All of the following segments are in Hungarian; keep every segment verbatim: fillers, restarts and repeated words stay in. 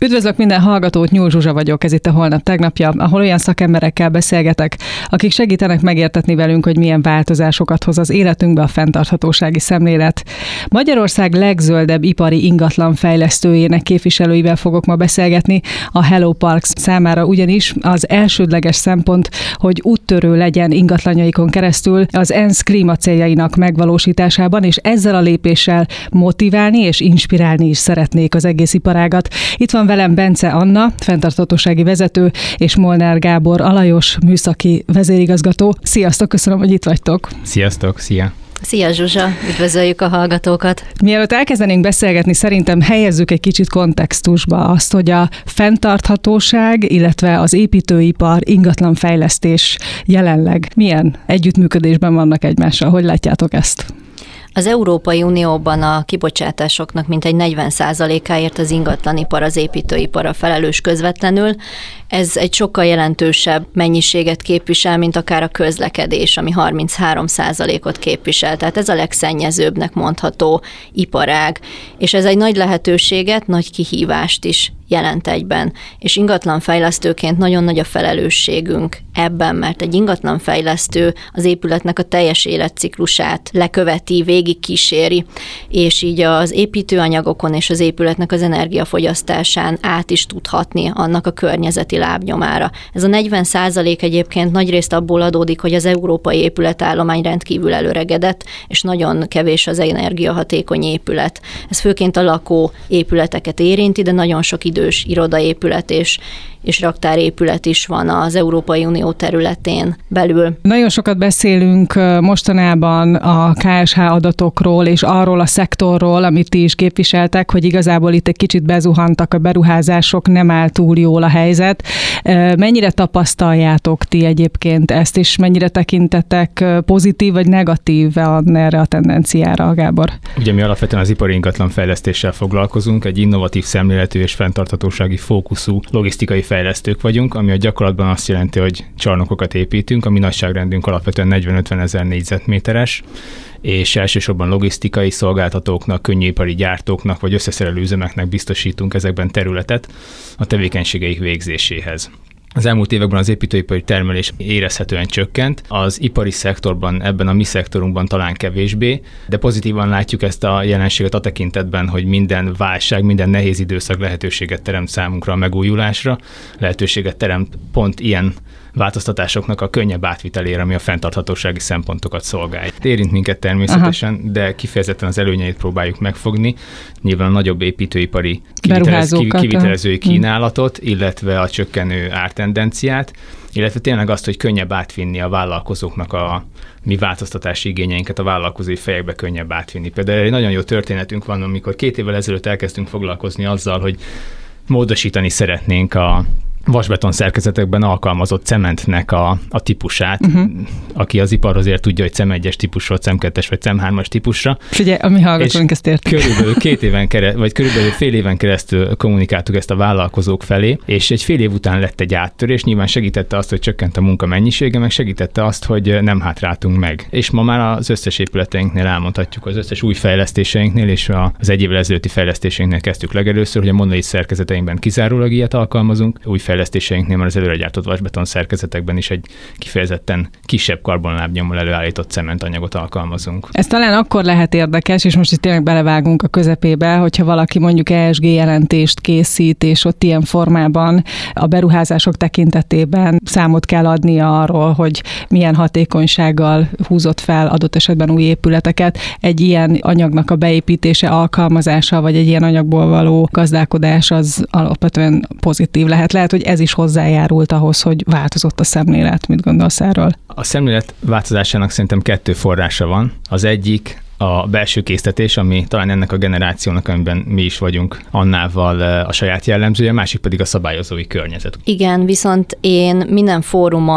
Üdvözlök minden hallgatót, Nyúl Zsuzsa vagyok, ez itt a Holnap tegnapja, ahol olyan szakemberekkel beszélgetek, akik segítenek megértetni velünk, hogy milyen változásokat hoz az életünkbe a fenntarthatósági szemlélet. Magyarország legzöldebb ipari ingatlan fejlesztőjének képviselőivel fogok ma beszélgetni, a Hello Parks számára ugyanis az elsődleges szempont, hogy úttörő legyen ingatlanjaikon keresztül az ENSZ klímacéljainak megvalósításában, és ezzel a lépéssel motiválni és inspirálni is szeretnék az egész iparágat. Itt van velem Bence Anna, fenntarthatósági vezető, és Molnár Gábor Alajos, műszaki vezérigazgató. Sziasztok, köszönöm, hogy itt vagytok. Sziasztok, szia! Szia Zsuzsa, üdvözöljük a hallgatókat! Mielőtt elkezdenénk beszélgetni, szerintem helyezzük egy kicsit kontextusba azt, hogy a fenntarthatóság, illetve az építőipar, ingatlanfejlesztés jelenleg milyen együttműködésben vannak egymással. Hogy látjátok ezt? Az Európai Unióban a kibocsátásoknak mintegy negyven százalékáért az ingatlanipar, az építőipar a felelős közvetlenül. Ez egy sokkal jelentősebb mennyiséget képvisel, mint akár a közlekedés, ami harminchárom százalékot képvisel. Tehát ez a legszennyezőbbnek mondható iparág. És ez egy nagy lehetőséget, nagy kihívást is jelent egyben. És ingatlanfejlesztőként nagyon nagy a felelősségünk ebben, mert egy ingatlanfejlesztő az épületnek a teljes életciklusát leköveti, végig kíséri, és így az építőanyagokon és az épületnek az energiafogyasztásán át is tudhatni annak a környezeti lábnyomára. Ez a negyven százalék egyébként nagyrészt abból adódik, hogy az európai épületállomány rendkívül előregedett, és nagyon kevés az energiahatékony épület. Ez főként a lakó épületeket érinti, de nagyon sok idős irodaépület és és raktárépület is van az Európai Unió területén belül. Nagyon sokat beszélünk mostanában a ká es há adatokról, és arról a szektorról, amit ti is képviseltek, hogy igazából itt egy kicsit bezuhantak a beruházások, nem áll túl jól a helyzet. Mennyire tapasztaljátok ti egyébként ezt, és mennyire tekintetek pozitív vagy negatív erre a tendenciára, Gábor? Ugye mi alapvetően az ipari ingatlanfejlesztéssel foglalkozunk, egy innovatív szemléletű és fenntarthatósági fókuszú logisztikai fejlesztők vagyunk, ami a gyakorlatban azt jelenti, hogy csarnokokat építünk, ami nagyságrendünk alapvetően negyven-ötven ezer négyzetméteres, és elsősorban logisztikai szolgáltatóknak, könnyűipari gyártóknak vagy összeszerelő üzemeknek biztosítunk ezekben területet a tevékenységeik végzéséhez. Az elmúlt években az építőipari termelés érezhetően csökkent, az ipari szektorban, ebben a mi szektorunkban talán kevésbé, de pozitívan látjuk ezt a jelenséget a tekintetben, hogy minden válság, minden nehéz időszak lehetőséget teremt számunkra a megújulásra, lehetőséget teremt pont ilyen változtatásoknak a könnyebb átvitelére, ami a fenntarthatósági szempontokat szolgálja. Érint minket természetesen, Aha. de kifejezetten az előnyeit próbáljuk megfogni. Nyilván a nagyobb építőipari kivitelez, kivitelezői kínálatot, illetve a csökkenő ártendenciát, illetve tényleg azt, hogy könnyebb átvinni a vállalkozóknak a mi változtatási igényeinket, a vállalkozói fejekbe könnyebb átvinni. Például egy nagyon jó történetünk van, amikor két évvel ezelőtt elkezdtünk foglalkozni azzal, hogy módosítani szeretnénk a vasbeton szerkezetekben alkalmazott cementnek a, a típusát. Uh-huh. Aki az iparhoz ért, tudja, hogy cem egyes típusról, cem kettes vagy cem hármas típusra. Figyelj, ami hallgatóink ezt értik. Körülbelül két éven keresztül, vagy körülbelül fél éven keresztül kommunikáltuk ezt a vállalkozók felé, és egy fél év után lett egy áttörés, nyilván segítette azt, hogy csökkent a munka mennyisége, meg segítette azt, hogy nem hátráltunk meg. És ma már az összes épületeinknél elmondhatjuk, az összes új fejlesztéseinknél és az egy évvel ezelőtti fejlesztéseinknél kezdtük legelőször, hogy a monolit szerkezeteinkben kizárólag ilyet alkalmazunk, új fejlesztéseinknél már az előregyártott vasbeton szerkezetekben is egy kifejezetten kisebb karbonlábnyommal előállított cementanyagot alkalmazunk. Ez talán akkor lehet érdekes, és most itt tényleg belevágunk a közepébe, hogyha valaki mondjuk é es gé jelentést készít, és ott ilyen formában a beruházások tekintetében számot kell adnia arról, hogy milyen hatékonysággal húzott fel adott esetben új épületeket. Egy ilyen anyagnak a beépítése, alkalmazása, vagy egy ilyen anyagból való gazdálkodás az alapvetően pozitív lehet. Lehet, hogy ez is hozzájárult ahhoz, hogy változott a szemlélet. Mit gondolsz erről? A szemlélet változásának szerintem kettő forrása van. Az egyik a belső késztetés, ami talán ennek a generációnak, amiben mi is vagyunk, Annával a saját jellemzője, a másik pedig a szabályozói környezet. Igen, viszont én minden fórumon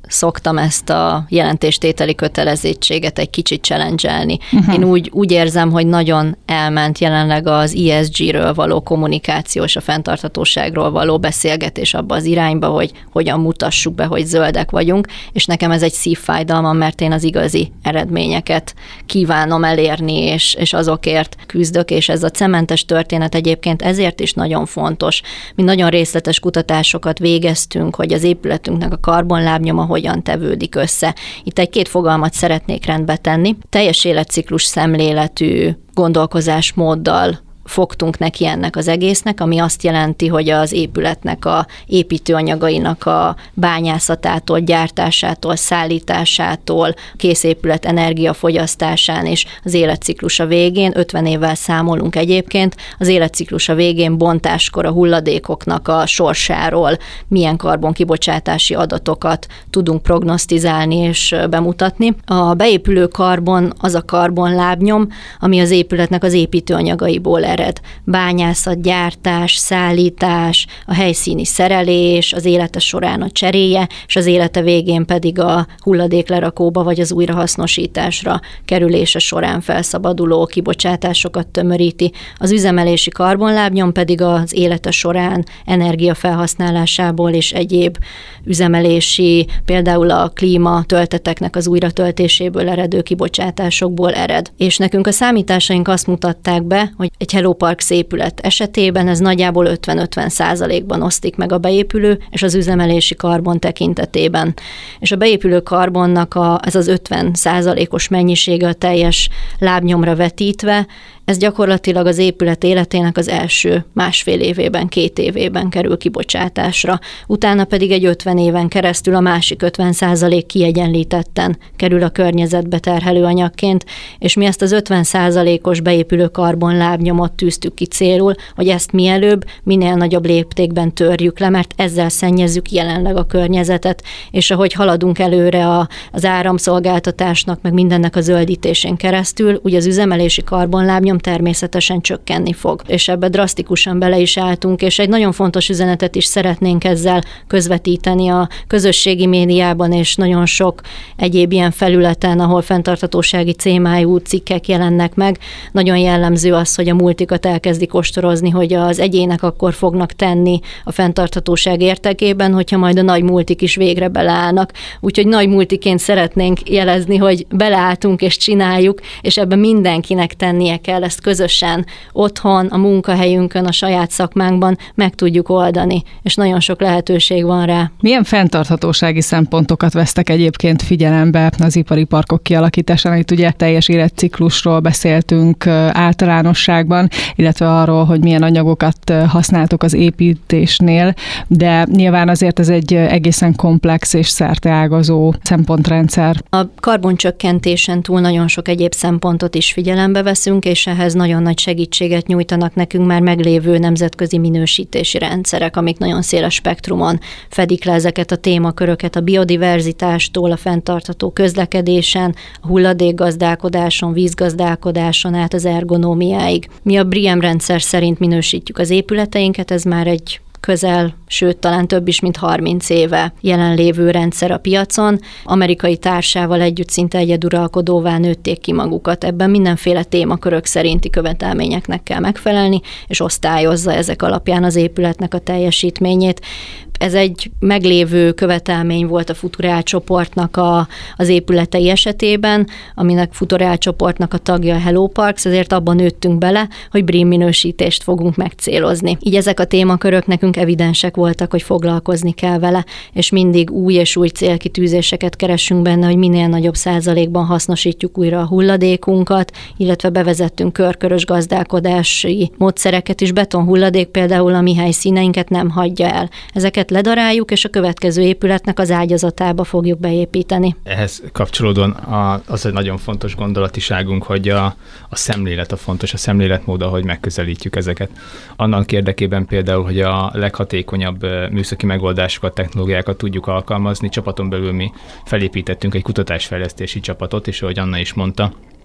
szoktam ezt a jelentéstételi kötelezettséget egy kicsit challenge-elni. Uh-huh. Én úgy, úgy érzem, hogy nagyon elment jelenleg az E S G-ről való kommunikáció és a fenntarthatóságról való beszélgetés abba az irányba, hogy hogyan mutassuk be, hogy zöldek vagyunk, és nekem ez egy szívfájdalmam, mert én az igazi eredményeket kívánom elérni, és, és azokért küzdök, és ez a cementes történet egyébként ezért is nagyon fontos. Mi nagyon részletes kutatásokat végeztünk, hogy az épületünknek a karbonlábnyoma hogyan tevődik össze. Itt egy-két fogalmat szeretnék rendbe tenni. Teljes életciklus szemléletű gondolkozásmóddal fogtunk neki ennek az egésznek, ami azt jelenti, hogy az épületnek a építőanyagainak a bányászatától, gyártásától, szállításától, készépület energiafogyasztásán és az életciklusa végén, ötven évvel számolunk egyébként, az életciklusa végén bontáskor a hulladékoknak a sorsáról milyen karbonkibocsátási adatokat tudunk prognosztizálni és bemutatni. A beépülő karbon az a karbonlábnyom, ami az épületnek az építőanyagaiból ered. Bányászat, gyártás, szállítás, a helyszíni szerelés, az élete során a cseréje, és az élete végén pedig a hulladéklerakóba vagy az újrahasznosításra kerülése során felszabaduló kibocsátásokat tömöríti. Az üzemelési karbonlábnyom pedig az élete során energiafelhasználásából és egyéb üzemelési, például a klíma tölteteknek az újratöltéséből eredő kibocsátásokból ered. És nekünk a számításaink azt mutatták be, hogy egy Hello Parks épület esetében ez nagyjából ötven-ötven százalékban osztik meg a beépülő és az üzemelési karbon tekintetében. És a beépülő karbonnak a, ez az ötven százalékos mennyisége a teljes lábnyomra vetítve, ez gyakorlatilag az épület életének az első másfél évében, két évében kerül kibocsátásra. Utána pedig egy ötven éven keresztül a másik ötven százalék kiegyenlítetten kerül a környezetbe terhelő anyagként, és mi ezt az ötven százalékos beépülő karbonlábnyomot tűztük ki célul, hogy ezt mielőbb, minél nagyobb léptékben törjük le, mert ezzel szennyezzük jelenleg a környezetet, és ahogy haladunk előre a, az áramszolgáltatásnak, meg mindennek a zöldítésén keresztül, ugye az üzemelési karbonlábnyom természetesen csökkenni fog. És ebbe drasztikusan bele is álltunk, és egy nagyon fontos üzenetet is szeretnénk ezzel közvetíteni a közösségi médiában, és nagyon sok egyéb ilyen felületen, ahol fenntarthatósági témájú cikkek jelennek meg. Nagyon jellemző az, hogy a multikat elkezdik ostorozni, hogy az egyének akkor fognak tenni a fenntarthatóság értekében, hogyha majd a nagy multik is végre beleállnak. Úgyhogy nagy multiként szeretnénk jelezni, hogy beleálltunk és csináljuk, és ebben mindenkinek tennie kell, ezt közösen otthon, a munkahelyünkön, a saját szakmánkban meg tudjuk oldani, és nagyon sok lehetőség van rá. Milyen fenntarthatósági szempontokat vesztek egyébként figyelembe az ipari parkok kialakításán? Itt ugye teljes életciklusról beszéltünk általánosságban, illetve arról, hogy milyen anyagokat használtok az építésnél, de nyilván azért ez egy egészen komplex és szerteágazó szempontrendszer. A karboncsökkentésen túl nagyon sok egyéb szempontot is figyelembe veszünk, és ehhez nagyon nagy segítséget nyújtanak nekünk már meglévő nemzetközi minősítési rendszerek, amik nagyon széles spektrumon fedik le ezeket a témaköröket, a biodiverzitástól, a fenntartható közlekedésen, a hulladékgazdálkodáson, vízgazdálkodáson át az ergonómiáig. Mi a B R I E M rendszer szerint minősítjük az épületeinket, ez már egy közel, sőt talán több is, mint harminc éve jelenlévő rendszer a piacon. Amerikai társával együtt szinte egyeduralkodóvá nőtték ki magukat. Ebben mindenféle témakörök szerinti követelményeknek kell megfelelni, és osztályozza ezek alapján az épületnek a teljesítményét. Ez egy meglévő követelmény volt a Futurál csoportnak a, az épületei esetében, aminek Futurál csoportnak a tagja a Hello Parks, ezért abban nőttünk bele, hogy B R I E M minősítést fogunk megcélozni. Így ezek a témakörök nekünk evidensek voltak, hogy foglalkozni kell vele, és mindig új és új célkitűzéseket keresünk benne, hogy minél nagyobb százalékban hasznosítjuk újra a hulladékunkat, illetve bevezettünk körkörös gazdálkodási módszereket is, betonhulladék például a mi helyszíneinket nem hagyja el. Ezeket ledaráljuk, és a következő épületnek az ágyazatába fogjuk beépíteni. Ehhez kapcsolódóan a, az egy nagyon fontos gondolatiságunk, hogy a, a szemlélet a fontos, a szemléletmód, ahogy megközelítjük ezeket. Annak érdekében például, hogy a leghatékonyabb műszaki megoldásokat, technológiákat tudjuk alkalmazni. Csapaton belül mi felépítettünk egy kutatásfejlesztési csapatot, és ahogy Anna is mondta,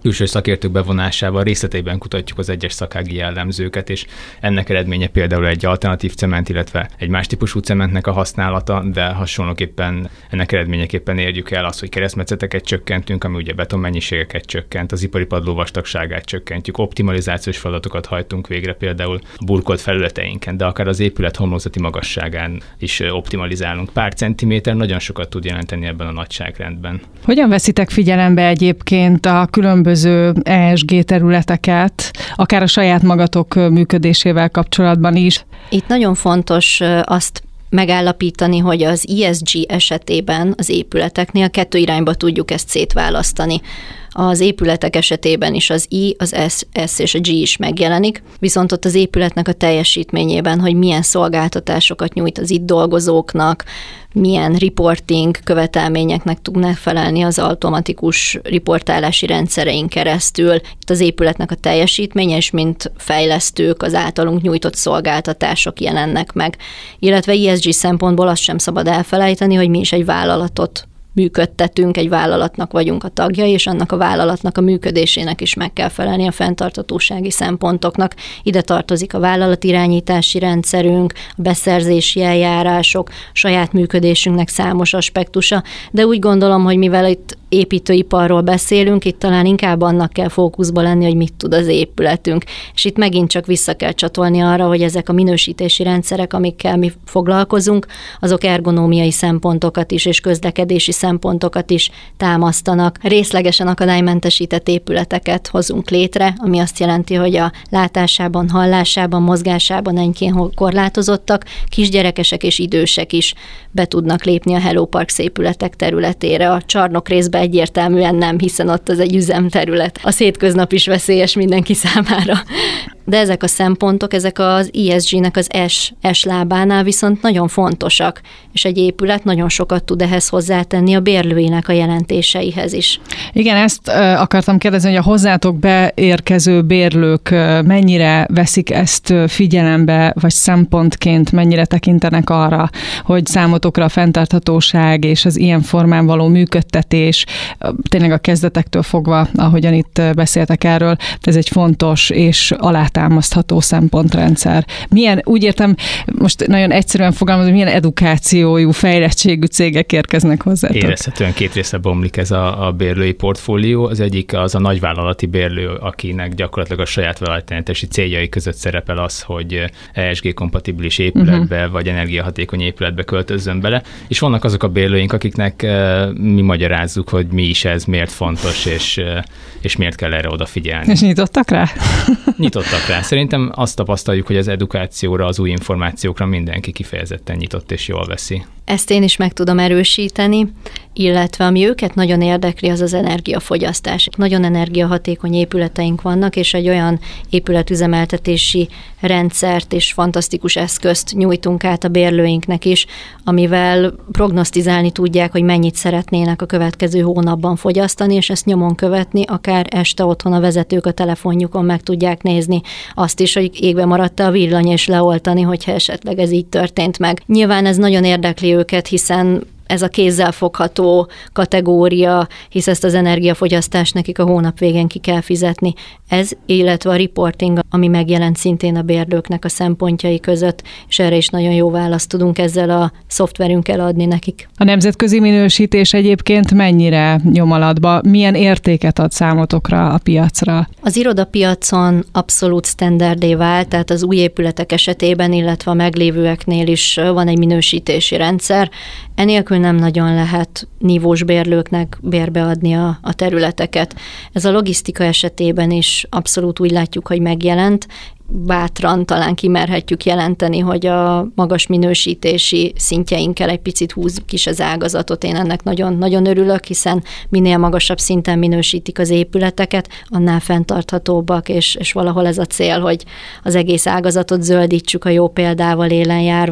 Külső szakértők bevonásával részleteiben kutatjuk az egyes szakági jellemzőket, és ennek eredménye például egy alternatív cement, illetve egy más típusú cementnek a használata, de hasonlóképpen ennek eredményeképpen érjük el azt, hogy keresztmetszeteket csökkentünk, ami ugye betonmennyiségeket csökkent, az ipari padló vastagságát csökkentjük, optimalizációs feladatokat hajtunk végre például a burkolt felületeinken, de akár az épület homlokzati magasságán is optimalizálunk. Pár centiméter nagyon sokat tud jelenteni ebben a nagyságrendben. Hogyan veszitek figyelembe egyébként a különböző E S G területeket, akár a saját magatok működésével kapcsolatban is? Itt nagyon fontos azt megállapítani, hogy az E S G esetében az épületeknél kettő irányba tudjuk ezt szétválasztani. Az épületek esetében is az I, az S, S és a G is megjelenik, viszont ott az épületnek a teljesítményében, hogy milyen szolgáltatásokat nyújt az itt dolgozóknak, milyen reporting követelményeknek tudnak felelni az automatikus riportálási rendszerein keresztül. Itt az épületnek a teljesítménye, és mint fejlesztők az általunk nyújtott szolgáltatások jelennek meg. Illetve E S G szempontból azt sem szabad elfelejteni, hogy mi is egy vállalatot működtetünk, egy vállalatnak vagyunk a tagjai, és annak a vállalatnak a működésének is meg kell felelni a fenntarthatósági szempontoknak. Ide tartozik a vállalatirányítási rendszerünk, a beszerzési eljárások, saját működésünknek számos aspektusa, de úgy gondolom, hogy mivel itt építőiparról beszélünk, itt talán inkább annak kell fókuszba lenni, hogy mit tud az épületünk. És itt megint csak vissza kell csatolni arra, hogy ezek a minősítési rendszerek, amikkel mi foglalkozunk, azok ergonómiai szempontokat is, és közlekedési szempontokat is támasztanak. Részlegesen akadálymentesített épületeket hozunk létre, ami azt jelenti, hogy a látásában, hallásában, mozgásában enyhén korlátozottak, kisgyerekesek és idősek is be tudnak lépni a Hello Parks épületek területére. A csarnok részben egyértelműen nem, hiszen ott az egy üzemterület. A szétköznap is veszélyes mindenki számára. De ezek a szempontok, ezek az E S G-nek az S, S lábánál viszont nagyon fontosak, és egy épület nagyon sokat tud ehhez hozzátenni a bérlőinek a jelentéseihez is. Igen, ezt akartam kérdezni, hogy a hozzátok beérkező bérlők mennyire veszik ezt figyelembe, vagy szempontként mennyire tekintenek arra, hogy számotokra a fenntarthatóság és az ilyen formán való működtetés, tényleg a kezdetektől fogva, ahogyan itt beszéltek erről, ez egy fontos és alátámasztható szempontrendszer. Milyen, úgy értem, most nagyon egyszerűen fogalmazom, milyen edukációjú, fejlettségű cégek érkeznek hozzátok? Érezhetően két részre bomlik ez a, a bérlői portfólió. Az egyik az a nagyvállalati bérlő, akinek gyakorlatilag a saját vállalatirányítási céljai között szerepel az, hogy E S G-kompatibilis épületbe uh-huh. vagy energiahatékony épületbe költözzön bele, és vannak azok a bérlőink, akiknek uh, mi magyarázzuk, hogy mi is ez, miért fontos, és, uh, és miért kell erre odafigyelni. És nyitottak rá? Nyitottak rá. Szerintem azt tapasztaljuk, hogy az edukációra, az új információkra mindenki kifejezetten nyitott és jól veszi. Ezt én is meg tudom erősíteni, illetve ami őket nagyon érdekli, az az energiafogyasztás. Nagyon energiahatékony épületeink vannak, és egy olyan épületüzemeltetési rendszert és fantasztikus eszközt nyújtunk át a bérlőinknek is, amivel prognosztizálni tudják, hogy mennyit szeretnének a következő hónapban fogyasztani, és ezt nyomon követni, akár este otthon a vezetők a telefonjukon meg tudják nézni azt is, hogy égbe maradt a villany, és leoltani, hogyha esetleg ez így történt meg. Nyilván ez nagyon érdekli őket, hiszen ez a kézzel fogható kategória, hisz ezt az energiafogyasztást nekik a hónap végén ki kell fizetni. Ez, illetve a reporting, ami megjelent szintén a bérlőknek a szempontjai között, és erre is nagyon jó választ tudunk ezzel a szoftverünkkel adni nekik. A nemzetközi minősítés egyébként mennyire nyom alatba? Milyen értéket ad számotokra a piacra? Az irodapiacon abszolút standardé vált, tehát az új épületek esetében, illetve a meglévőeknél is van egy minősítési rendszer. Enélkül nem nagyon lehet nívós bérlőknek bérbeadni a, a területeket. Ez a logisztika esetében is abszolút úgy látjuk, hogy megjelent. Bátran talán kimerhetjük jelenteni, hogy a magas minősítési szintjeinkkel egy picit húzzuk is az ágazatot. Én ennek nagyon, nagyon örülök, hiszen minél magasabb szinten minősítik az épületeket, annál fenntarthatóbbak, és, és valahol ez a cél, hogy az egész ágazatot zöldítsük a jó példával élen járva.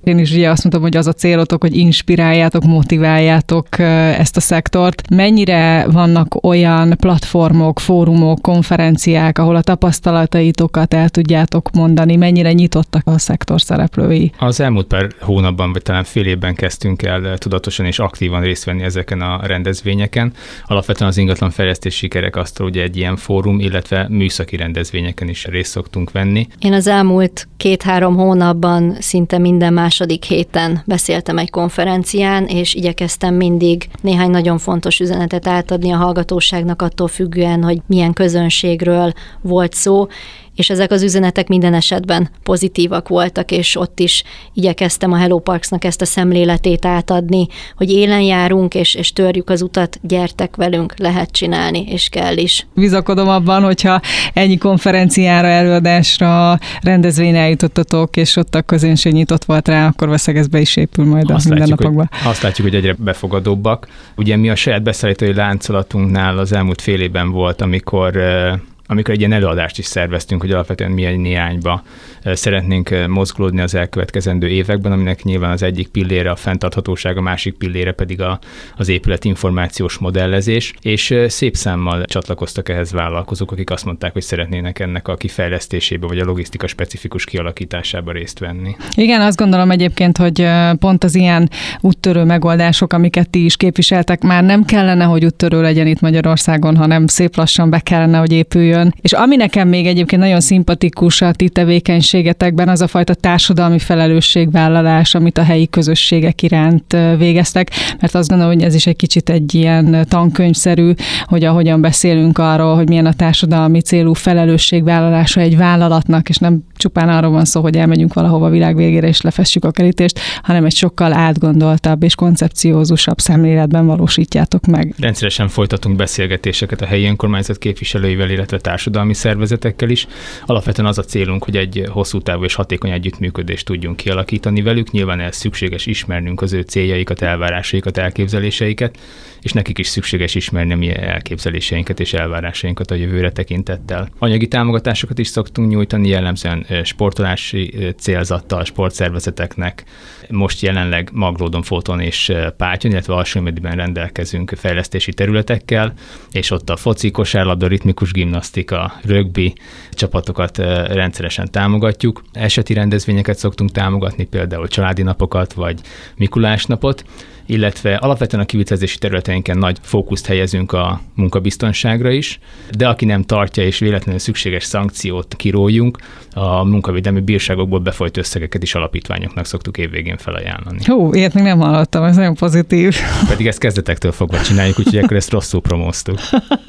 Én is ugye azt mondtam, hogy az a célotok, hogy inspiráljátok, motiváljátok ezt a szektort. Mennyire vannak olyan platformok, fórumok, konferenciák, ahol a tapasztalataitokat el tudjátok mondani, mennyire nyitottak a szektor szereplői? Az elmúlt pár hónapban, vagy talán fél évben kezdtünk el tudatosan és aktívan részt venni ezeken a rendezvényeken. Alapvetően az ingatlanfejlesztés sikerek asztal ugye egy ilyen fórum, illetve műszaki rendezvényeken is részt szoktunk venni. Én az elmúlt két-három hónapban szinte minden második héten beszéltem egy konferencián, és igyekeztem mindig néhány nagyon fontos üzenetet átadni a hallgatóságnak attól függően, hogy milyen közönségről volt szó, és ezek az üzenetek minden esetben pozitívak voltak, és ott is igyekeztem a Hello Parksnak ezt a szemléletét átadni, hogy élen járunk, és, és törjük az utat, gyertek velünk, lehet csinálni, és kell is. Bizakodom abban, hogyha ennyi konferenciára, előadásra, rendezvényre eljutottatok, és ott a közönség nyitott volt rá, akkor valószínűleg ez be is épül majd azt a mindennapokban. Látjuk, hogy, azt látjuk, hogy egyre befogadóbbak. Ugye mi a saját beszállítói láncolatunknál az elmúlt fél évben volt, amikor amikor egy ilyen előadást is szerveztünk, hogy alapvetően milyen irányba szeretnénk mozgolódni az elkövetkezendő években, aminek nyilván az egyik pillére a fenntarthatóság, a másik pillére pedig a, az épület információs modellezés, és szép számmal csatlakoztak ehhez vállalkozók, akik azt mondták, hogy szeretnének ennek a kifejlesztésébe, vagy a logisztika specifikus kialakításába részt venni. Igen, azt gondolom egyébként, hogy pont az ilyen úttörő megoldások, amiket ti is képviseltek, már nem kellene, hogy úttörő legyen itt Magyarországon, hanem szép lassan be kellene, hogy épüljön. És ami nekem még egyébként nagyon szimpatikus a ti tevékenységetekben, az a fajta társadalmi felelősségvállalás, amit a helyi közösségek iránt végeztek, mert azt gondolom, hogy ez is egy kicsit egy ilyen tankönyvszerű, hogy ahogyan beszélünk arról, hogy milyen a társadalmi célú felelősségvállalása egy vállalatnak, és nem csupán arról van szó, hogy elmegyünk valahova a világ végére és lefestjük a kerítést, hanem egy sokkal átgondoltabb és koncepciózusabb szemléletben valósítjátok meg. Rendszeresen folytatunk beszélgetéseket a helyi önkormányzat képviselőivel, illetve társadalmi szervezetekkel is. Alapvetően az a célunk, hogy egy hosszú távú és hatékony együttműködést tudjunk kialakítani velük. Nyilván ez szükséges ismernünk az ő céljaikat, elvárásaikat, elképzeléseiket, és nekik is szükséges ismerni a mi elképzeléseinket és elvárásainkat a jövőre tekintettel. Anyagi támogatásokat is szoktunk nyújtani, jellemzően sportolási célzattal sportszervezeteknek. Most jelenleg Maglódon, Foton és Pátyon, illetve Alsómediben rendelkezünk fejlesztési területekkel, és ott a foci, kosárlabda, ritmikus gimnasztika, rögbi csapatokat rendszeresen támogatjuk. Eseti rendezvényeket szoktunk támogatni, például családi napokat vagy Mikulás napot, illetve alapvetően a kivitelezési területeinken nagy fókuszt helyezünk a munkabiztonságra is, de aki nem tartja és véletlenül szükséges szankciót kiróljunk, a munkavédelmi bírságokból befolyt összegeket is alapítványoknak szoktuk évvégén felajánlani. Hú, ilyet még nem hallottam, ez nagyon pozitív. Pedig ezt kezdetektől fogva csináljuk, úgyhogy akkor ezt rosszul promóztuk.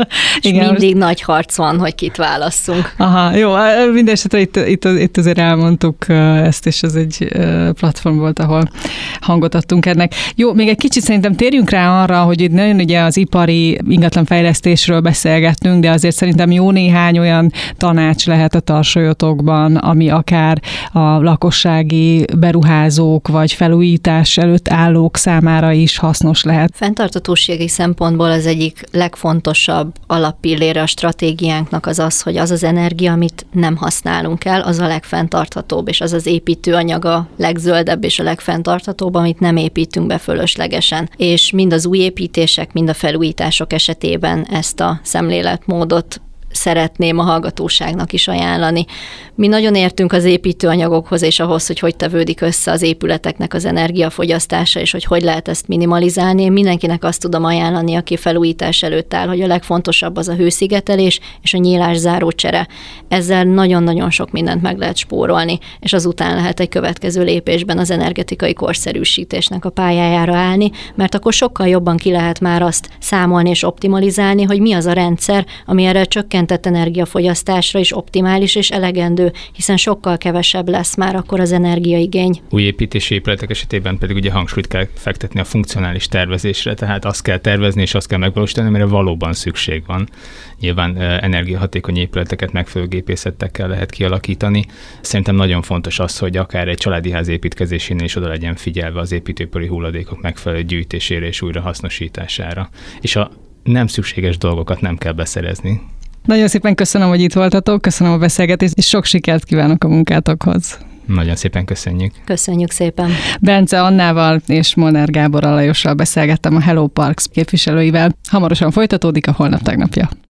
És igen, mindig most nagy harc van, hogy kit válasszunk. Aha, jó, mindesetre itt, itt, itt azért elmondtuk ezt, és ez egy platform volt, ahol hangot adtunk ennek. Jó, még egy kicsit szerintem térjünk rá arra, hogy itt nagyon ugye az ipari ingatlanfejlesztésről beszélgettünk, de azért szerintem jó néhány olyan tanács lehet a tarsolyotokban, ami akár a lakossági beruházók vagy felújítás előtt állók számára is hasznos lehet. Fenntarthatósági szempontból az egyik legfontosabb alappillére a stratégiánknak az az, hogy az az energia, amit nem használunk el, az a legfenntarthatóbb, és az az építőanyag a legzöldebb és a legfenntarthatóbb, amit nem építünk be fölöslegesen. És mind az új építések, mind a felújítások esetében ezt a szemléletmódot szeretném a hallgatóságnak is ajánlani. Mi nagyon értünk az építőanyagokhoz, és ahhoz, hogy hogy tevődik össze az épületeknek az energiafogyasztása, és hogy hogy lehet ezt minimalizálni. Én mindenkinek azt tudom ajánlani, aki felújítás előtt áll, hogy a legfontosabb az a hőszigetelés és a nyílászáró csere. Ezzel nagyon-nagyon sok mindent meg lehet spórolni, és azután lehet egy következő lépésben az energetikai korszerűsítésnek a pályájára állni, mert akkor sokkal jobban ki lehet már azt számolni és optimalizálni, hogy mi az a rendszer, ami erre csökkentett energiafogyasztásra is optimális és elegendő, hiszen sokkal kevesebb lesz már akkor az energiaigény. Új építési épületek esetében pedig ugye hangsúlyt kell fektetni a funkcionális tervezésre, tehát azt kell tervezni és azt kell megvalósítani, amire valóban szükség van. Nyilván energiahatékony épületeket megfelelő gépészettekkel lehet kialakítani. Szerintem nagyon fontos az, hogy akár egy családi ház építkezésénél is oda legyen figyelve az építőipari hulladékok megfelelő gyűjtésére és újrahasznosítására. És a nem szükséges dolgokat nem kell beszerezni. Nagyon szépen köszönöm, hogy itt voltatok, köszönöm a beszélgetést, és sok sikert kívánok a munkátokhoz. Nagyon szépen köszönjük. Köszönjük szépen. Bence Annával és Molnár Gábor Lajossal beszélgettem, a Hello Parks képviselőivel. Hamarosan folytatódik a Holnap tegnapja.